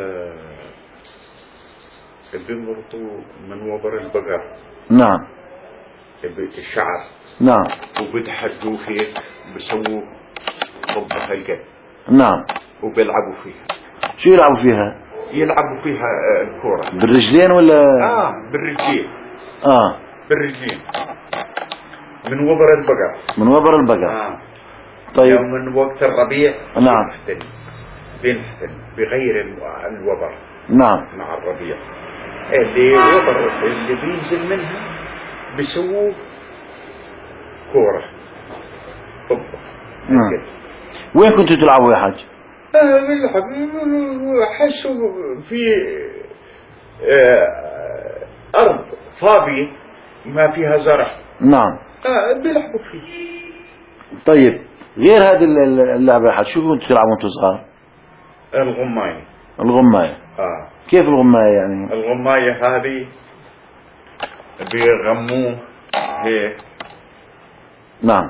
B: بنربطوا من وبر البقر.
A: نعم.
B: الشعر.
A: نعم.
B: وبتحدوا هيك بسووا طبها القد.
A: نعم.
B: وبيلعبوا فيها.
A: شو يلعبوا فيها؟
B: يلعبوا فيها الكرة.
A: بالرجلين ولا؟
B: اه بالرجلين.
A: اه
B: بالرجلين. من وبر البقر.
A: من وبر البقر.
B: آه.
A: طيب.
B: من وقت الربيع.
A: نعم.
B: بينحتل بينحتل بغير الوبر.
A: نعم.
B: مع الربيع. اللي وبر اللي بينزل منها بيسووه كورة. طبة.
A: نعم. وين كنتوا تلعبوا يا حاج؟
B: آه بنلعب حسوا في آه أرض فاضية ما فيها زرع.
A: نعم.
B: آه بيلعبوا فيه.
A: طيب غير هذه اللعبة يا حاج شو كنتوا تلعبوا وانتوا صغار؟
B: الغماية.
A: الغماية.
B: آه.
A: كيف الغماية يعني؟
B: الغماية هذه بيغموه هيك.
A: نعم.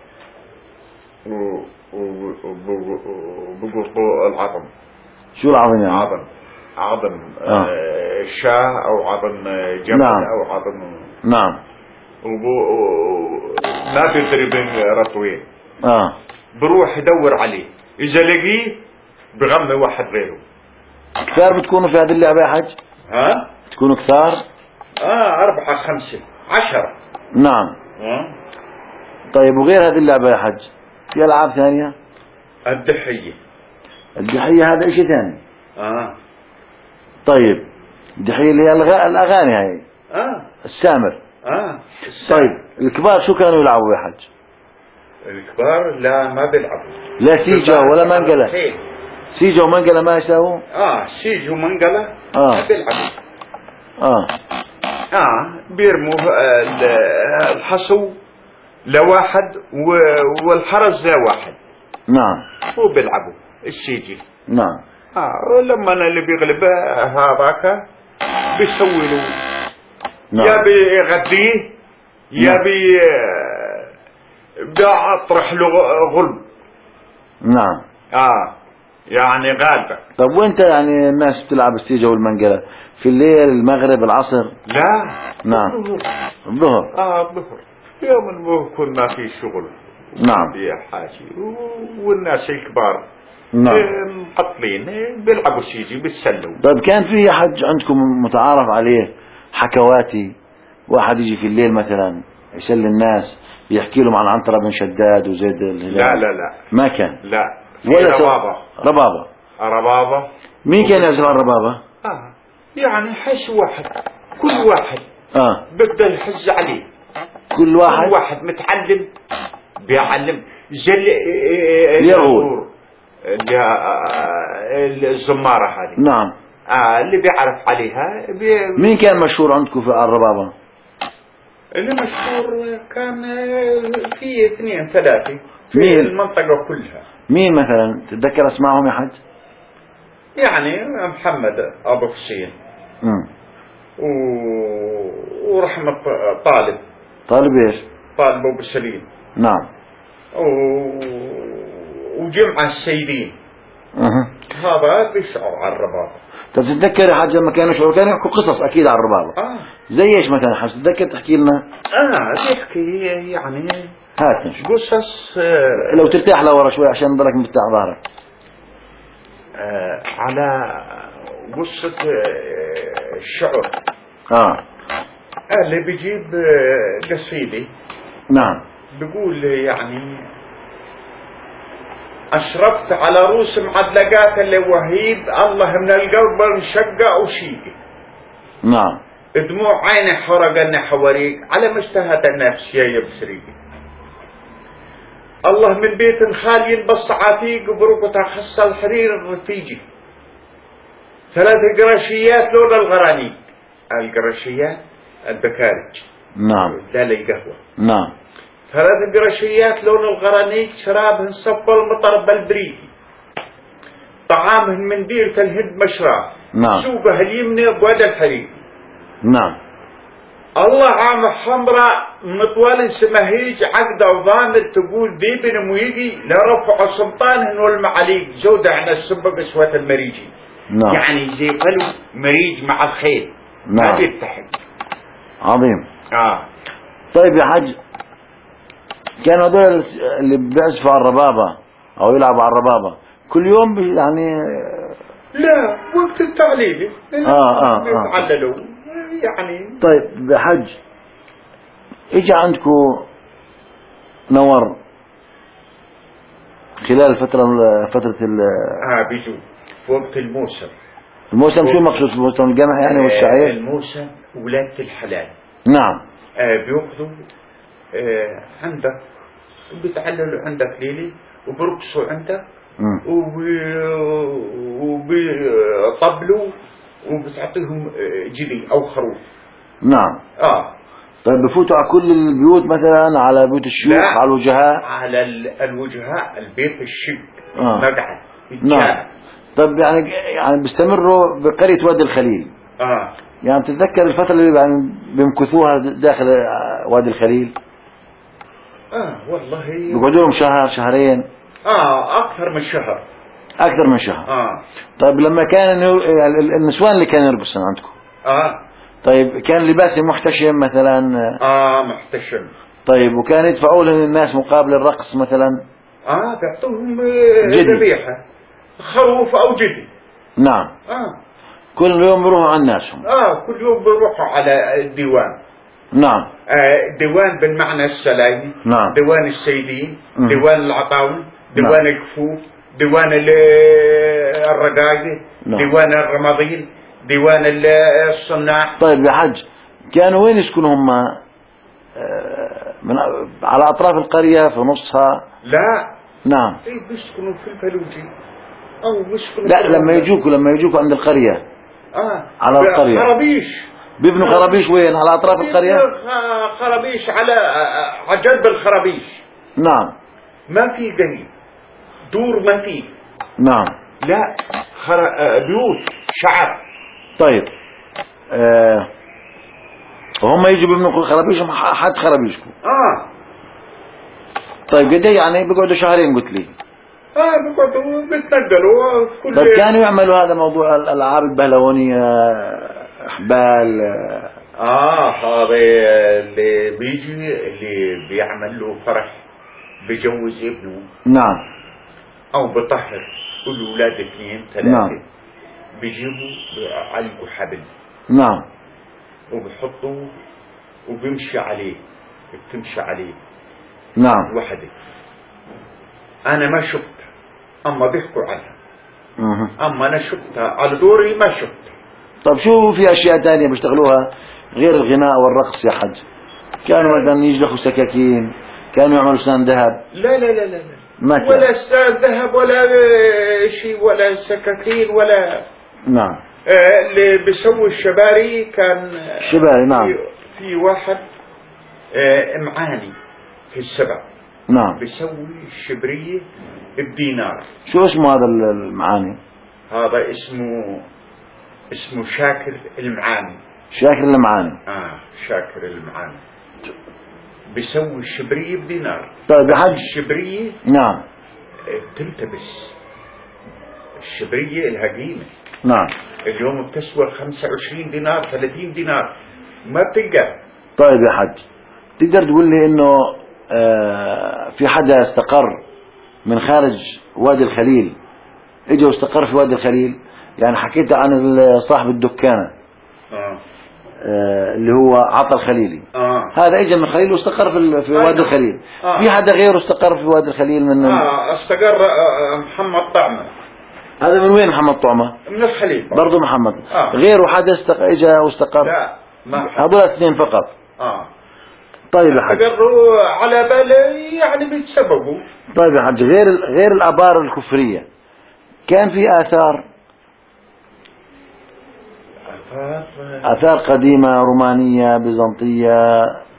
B: وبقوا العظم.
A: شو العظم يعني؟
B: عظم عظم
A: آه.
B: آه شاه او عظم جمل. نعم. او عظم.
A: نعم.
B: وبو ما بيدري بين رطوين.
A: اه
B: بروح يدور عليه، اذا لقيه بغمي واحد غيره.
A: كثار بتكونوا في هذه اللعبة يا حج؟
B: ها؟
A: بتكونوا كثار؟
B: اه أربعة خمسة عشرة.
A: نعم.
B: ها؟
A: طيب وغير هذه اللعبة يا حج في ألعاب ثانية؟
B: الدحية.
A: الدحية هذا شيء ثاني.
B: اه
A: طيب الدحية اللي هي الغ... الأغاني هاي.
B: اه
A: السامر.
B: اه السامر.
A: طيب الكبار شو كانوا يلعبوا يا حج؟
B: الكبار لا ما بيلعبوا.
A: لا سيجا ولا منقلة. سيجا ومنقلة ما يساووا؟
B: اه سيجا ومنقلة
A: آه.
B: ما بيلعبوا.
A: اه
B: اه بيرموا الحصو لواحد والحرز لواحد.
A: نعم.
B: هو بيلعبوا السيجي.
A: نعم.
B: اه ولما اللي بيغلب هذاك بيسوي له.
A: نعم.
B: يا بيغذيه يا بي بيطرح له غلب.
A: نعم.
B: اه يعني غالبة.
A: طب وانت يعني الناس بتلعب السيجا والمنقلة في الليل المغرب العصر؟
B: لا.
A: نعم.
B: الظهر.
A: الظهر.
B: اه الظهر يوم ما يكون ما في شغل.
A: نعم.
B: في حاجة والناس الكبار
A: نعم
B: مقطلين بيلعبوا سيجي بيتسلوا.
A: طيب كان في حج عندكم متعارف عليه حكواتي، واحد يجي في الليل مثلا يسلي الناس يحكي لهم عن عنترة بن شداد وزيد الهلال؟
B: لا لا لا
A: ما كان.
B: لا.
A: ولا
B: ربابة.
A: ربابة.
B: ربابة.
A: مين كان يعزف على الربابة؟
B: اه يعني حس واحد كل واحد
A: اه
B: بده يحز عليه.
A: كل واحد
B: كل واحد متعلم بيعلم زي
A: اليهود
B: الزمارة هذه.
A: نعم.
B: آه اللي بيعرف عليها بي...
A: مين كان مشهور عندكم في الربابة؟
B: اللي مشهور كان في اثنين ثلاثة في
A: مين؟
B: المنطقة كلها.
A: مين مثلا تتذكر اسمائهم يا حج؟
B: يعني محمد أبو حسين
A: امم
B: و... ورحمة طالب.
A: طالب ايش؟
B: طالب أبو سليم.
A: نعم.
B: و... وجمع السيدين.
A: اها
B: هذا بيشعر على الربابة.
A: طب تتذكر يا حج لما كانوا يشعروا كانوا يحكوا قصص اكيد على الربابة؟
B: اه
A: زي ايش مثلا حج تتذكر تحكي لنا؟
B: اه بيحكي يعني
A: هات نشوف
B: قصص. آه
A: لو ترتاح لورا شوي عشان بالك مرتاح ظهرك.
B: آه على قصة آه الشعر.
A: اه
B: اللي بيجيب آه قصيدة.
A: نعم.
B: بيقول يعني أشرفت على رؤوس معلقات اللي وهيب الله من القلب انشق وشيق.
A: نعم.
B: دموع عيني حرقني حواريق على ما اشتهت النفس يا بسريق. الله من بيت خالي يلبس عتيق برقة خص الحرير الرفيجي. ثلاث قرشيات لون الغرانيق. القرشيات البكارج.
A: نعم.
B: دال القهوة.
A: نعم.
B: ثلاث قرشيات لون الغرانيق شرابهن صب المطر بالبريدي. طعامهن من ديرة الهند مشراب.
A: نعم.
B: سوقها اليمنى بواد الحريق.
A: نعم.
B: الله عام حمراء مطول سمهيج عقدة وضامر تقول ذيبن مويدي لرفع سلطانهن والمعاليق جودة عن السبق اسوة المريجي.
A: نعم.
B: يعني زي فلو مريج مع الخيل.
A: نعم.
B: ما بيتحد.
A: عظيم.
B: اه
A: طيب يا حج كانوا هذول اللي بيعزفوا على الربابة او يلعبوا على الربابة كل يوم يعني؟
B: لا وقت التعليل.
A: اه اه
B: بيتعللوا يعني.
A: طيب يا حج اجى عندكم نور خلال فترة فترة ال
B: اه بيجوا في وقت الموسم.
A: الموسم شو المقصود الموسم الجمع يعني والشعير؟
B: الموسم ولادة الحلال.
A: نعم.
B: آه بيأخذوا آه عندك بيتعللوا عندك ليلي وبرقصوا عندك وبيطبلوا وبتعطيهم جدي او خروف.
A: نعم.
B: اه
A: طيب بفوتوا على كل البيوت مثلا على بيوت الشيوخ على الوجهاء؟
B: على الوجهاء البيت الشق
A: آه.
B: مقعد.
A: نعم. طيب يعني يعني بيستمروا بقرية وادي الخليل.
B: اه
A: يعني تتذكر الفترة اللي يعني بيمكثوها داخل وادي الخليل؟
B: اه والله
A: بيقعدوا لهم شهر شهرين؟
B: اه اكثر من شهر.
A: اكثر من شهر.
B: اه
A: طيب لما كان النسوان اللي كانوا يلبسون عندكم،
B: اه
A: طيب كان لباسهم محتشم مثلا؟
B: اه محتشم.
A: طيب وكان يدفعوا لهم الناس مقابل الرقص مثلا؟
B: اه بيعطوهم
A: جدي.
B: ذبيحة خروف او جدي.
A: نعم.
B: اه
A: كل يوم بيروحوا عند ناسهم.
B: اه كل يوم بيروحوا على الديوان.
A: نعم.
B: آه ديوان بالمعنى السلايمي.
A: نعم.
B: ديوان السيدين،
A: مم.
B: ديوان العطاون، ديوان
A: نعم.
B: الكفوف، ديوان ال- الرقاية،
A: نعم.
B: ديوان الرمضين، ديوان ال- الصناع.
A: طيب يا حج، كانوا وين يسكنوا هم؟ آه، من على أطراف القرية في نصها؟
B: لا
A: نعم.
B: إيه بيسكنوا في الفلوجي او بيسكنوا
A: لا
B: في
A: لما
B: الرمضة.
A: يجوكوا لما يجوكوا عند القرية
B: اه
A: على القرية
B: خرابيش.
A: بيبنوا خرابيش وين؟ على أطراف القرية؟
B: خ- خرابيش على على جنب الخرابيش.
A: نعم.
B: ما في قريب دور ما في.
A: نعم.
B: لا خر... آه، بيوت شعب.
A: طيب آه وهم يجوا بيبنوا خرابيشهم حد خرابيشكم.
B: اه
A: طيب قد ايه يعني بيقعدوا شهرين قلت لي؟
B: اه بيقعدوا بيتنقلوا كل.
A: طيب كانوا يعملوا هذا موضوع الألعاب البهلوانية، إحبال؟
B: اه هذا اللي بيجي اللي بيعمل له فرح بجوز ابنه.
A: نعم.
B: او بطهر كل اولاد اثنين ثلاثة.
A: نعم.
B: بيجيبوا بيعلقوا حبل.
A: نعم.
B: وبيحطوه وبيمشي عليه بتمشي عليه.
A: نعم.
B: وحده. انا ما شفتها اما بيحكوا عنها.
A: مه.
B: اما انا شفتها على دوري ما شفتها.
A: طب شو في أشياء تانية بيشتغلوها غير الغناء والرقص يا حج؟ كانوا مثلا يجلخوا سكاكين، كانوا يعملوا سان ذهب؟
B: لا لا لا لا, لا.
A: ما كان.
B: ولا استاذ ذهب ولا شيء ولا سكاكين ولا.
A: نعم.
B: آه اللي بيسوي الشباري كان
A: الشباري. نعم.
B: في, في واحد آه معاني في السبع.
A: نعم.
B: بيسوي الشبرية بدينار.
A: شو اسمه هذا المعاني؟
B: هذا اسمه اسمه شاكر المعاني.
A: شاكر المعاني.
B: اه شاكر المعاني بيسوي الشبرية بدينار.
A: طيب يا حج.
B: الشبرية
A: نعم.
B: تلتبس. الشبرية لها قيمة.
A: نعم.
B: اليوم بتسوى خمسة وعشرين دينار ثلاثين دينار ما بتلقى.
A: طيب يا حج، تقدر تقول لي انه آه في حدا استقر من خارج وادي الخليل اجى واستقر في وادي الخليل؟ يعني حكيت عن صاحب الدكانة
B: آه.
A: آه اللي هو عطا الخليلي.
B: آه.
A: هذا اجى من الخليل واستقر في, في وادي الخليل.
B: آه.
A: في حدا غيره استقر في وادي الخليل من
B: آه استقر آه محمد طعمة.
A: هذا من وين محمد طعمة؟
B: من الخليل
A: برضه محمد.
B: آه.
A: غيره حدا استق... اجى واستقر؟
B: لا ما
A: هذول اثنين فقط.
B: اه
A: طيب يا حج.
B: استقروا على بال يعني بيتسببوا.
A: طيب يا حج، غير غير الآبار الكفرية كان في آثار آثار قديمة رومانية بيزنطية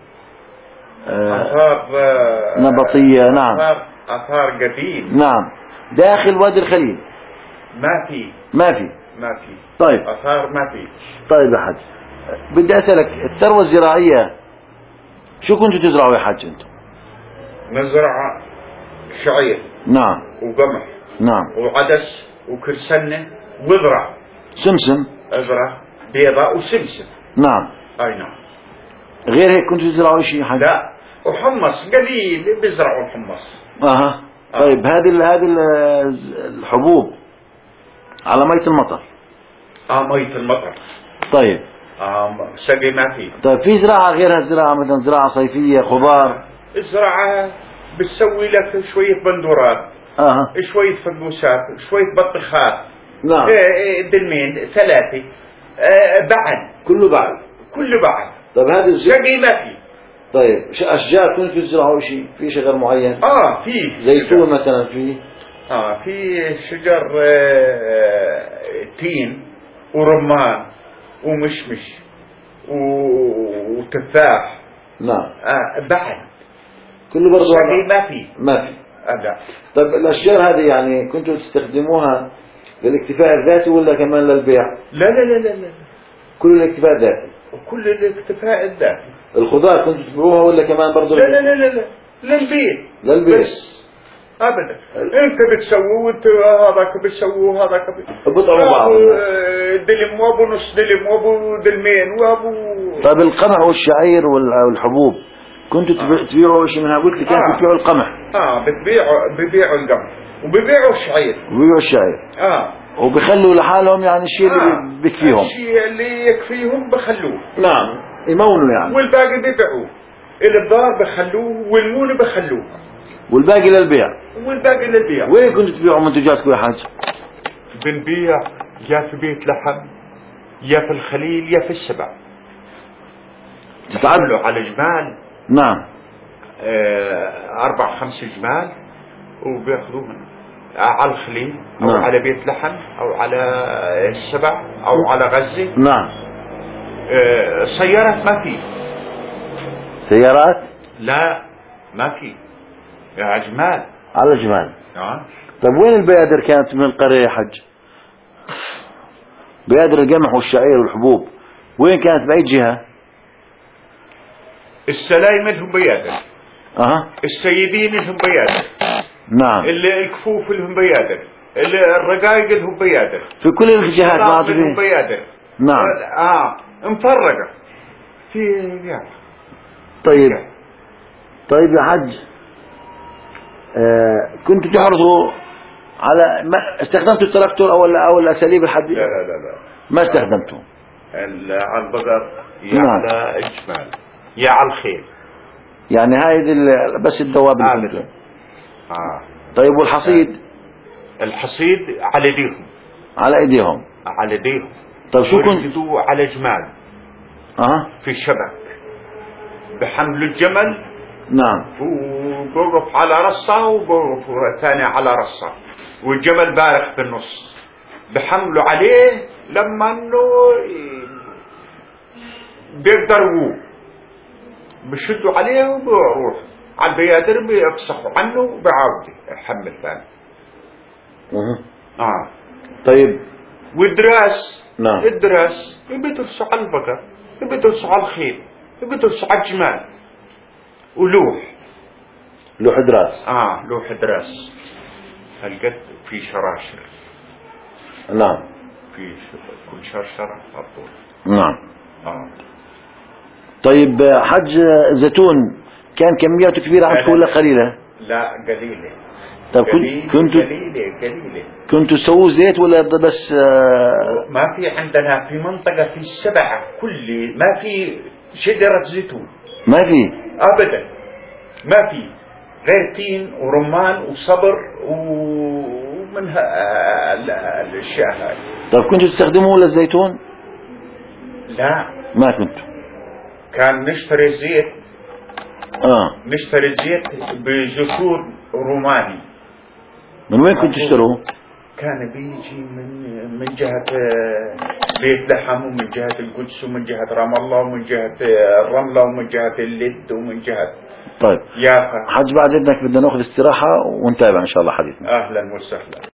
B: آثار آه
A: نبطية. نعم.
B: آثار آثار قديم.
A: نعم. داخل وادي الخليل
B: ما في
A: ما في.
B: ما في
A: طيب.
B: آثار ما في.
A: طيب يا حج، بدي أسألك الثروة الزراعية شو كنتوا تزرعوا يا حج أنتم؟
B: نزرع شعير.
A: نعم.
B: وقمح.
A: نعم.
B: وعدس وكرسنة وذرة.
A: سمسم.
B: أزرع بيضة وسمسم.
A: نعم.
B: أي نعم.
A: غير هيك كنتوا تزرعوا شيء حج؟
B: لا وحمص قليل بيزرعوا الحمص.
A: اها.
B: آه.
A: طيب هذه هذه الحبوب على مية المطر.
B: اه مية المطر.
A: طيب.
B: اه سقي ما في.
A: طيب في زراعة غير هالزراعة مثلا زراعة صيفية خضار؟
B: الزراعة بتسوي لك شوية بندورات.
A: اها.
B: شوية فقوسات شوية بطيخات.
A: نعم.
B: ايه دلمين ثلاثة. آه بعد
A: كله بعد.
B: كله بعد.
A: طيب هذا
B: سقي ما في.
A: طيب أشجار كنتوا تزرعوا شيء في شجر معين؟
B: اه في
A: زيتون مثلا في؟
B: اه في شجر آه تين ورمان ومشمش وتفاح.
A: نعم.
B: آه بعد
A: كله برضه
B: سقي ما في.
A: ما في.
B: آه لا.
A: طيب الأشجار هذه يعني كنتوا تستخدموها للاكتفاء الذاتي ولا كمان للبيع؟
B: لا لا لا لا, لا.
A: كله للاكتفاء الذاتي.
B: وكل الاكتفاء الذاتي.
A: الخضار كنتوا تبيعوها ولا كمان برضه؟
B: لا لا لا لا لا للبيت.
A: للبيت
B: بس ابدا. انت بتسووه وانت هذاك بتسووه هذاك
A: بيطعموا بعض.
B: دلم وابو نص دلم وابو دلمين وابو.
A: طيب القمح والشعير والحبوب كنتوا
B: آه.
A: تبيعوا شيء منها؟ قلت لي كانوا
B: آه.
A: بتبيعوا القمح.
B: اه بتبيعوا ببيعوا القمح وببيعوا الشعير.
A: وبيبيعوا الشعير.
B: اه
A: وبيخلوا لحالهم يعني الشيء اللي
B: آه.
A: بيكفيهم.
B: الشيء اللي يكفيهم بخلوه.
A: نعم يمونوا يعني.
B: والباقي بيبيعوه. البضار بخلوه والمونة بخلوه.
A: والباقي للبيع.
B: والباقي للبيع.
A: وين كنتوا تبيعوا منتجاتكم يا حاج؟
B: بنبيع يا في بيت لحم يا في الخليل يا في السبع. تتعاملوا على جمال.
A: نعم.
B: آه أربع خمس جمال وبياخذوهم على الخليل أو
A: نعم.
B: على بيت لحم أو على السبع أو على غزة.
A: نعم.
B: آه سيارات ما في.
A: سيارات؟
B: لا ما في. يا جمال.
A: على جمال.
B: نعم.
A: طيب وين البيادر كانت من القرية يا حج؟ بيادر القمح والشعير والحبوب وين كانت بأي جهة؟
B: السلايمة لهم بيادر.
A: أها.
B: السيدين لهم بيادر.
A: نعم.
B: اللي الكفوف لهم بيادر. اللي الرقايق لهم بيادر.
A: في كل الجهات ما عاد
B: لهم بيادر.
A: نعم.
B: اه مفرقة في يعني.
A: طيب طيب يا حج آه كنتوا تحرصوا على ما استخدمتوا التراكتور او او الاساليب الحديثة؟
B: لا لا لا لا
A: ما استخدمتوا.
B: على البقر يا
A: نعم.
B: على الجمال يا على الخيل.
A: يعني هاي بس الدواب اللي كنتوا.
B: اه
A: طيب والحصيد؟
B: الحصيد على ايديهم.
A: على ايديهم.
B: على ايديهم.
A: طيب شو كنت؟
B: يجدوا على جمال.
A: اها.
B: في الشبك بحمل الجمل.
A: نعم.
B: وبوقف على رصة وبوقف ثاني على رصة والجمل بارخ بالنص بحملوا عليه لما انه بيقدروا بشدوا عليه وبيروح على البيادر بيفسخوا عنه وبيعاود يحمل ثاني.
A: اها.
B: اه
A: طيب
B: والدراس.
A: نعم.
B: الدراس بيدرسوا على البقر بيدرسوا على الخيل بيدرسوا على الجمال ولوح.
A: لوح دراس.
B: اه لوح دراس. هالقد في شراشر.
A: نعم.
B: في كل شرشرة مطول.
A: نعم.
B: اه
A: طيب حج زيتون كان كمياته كبيرة عندكم ولا قليلة؟
B: لا قليلة.
A: طيب كنتوا
B: قليلة قليلة.
A: كنتوا تسووا زيت ولا بس آه
B: ما في عندنا في منطقة في السبعة كل ما في شجرة زيتون.
A: ما في
B: أبدا ما في غير تين ورمان وصبر ومن الأشياء هاي.
A: طيب كنتوا تستخدموه للزيتون؟
B: لا
A: ما كنتوا.
B: كان نشتري زيت.
A: اه
B: نشتري زيت بجسور روماني.
A: من وين كنتوا تشتروه؟
B: كان بيجي من من جهة بيت لحم ومن جهة القدس ومن جهة رام الله ومن جهة الرملة ومن جهة اللد ومن جهة
A: طيب
B: يافا.
A: حج بعد إذنك بدنا ناخذ استراحة ونتابع إن شاء الله حديثنا.
B: أهلا وسهلا.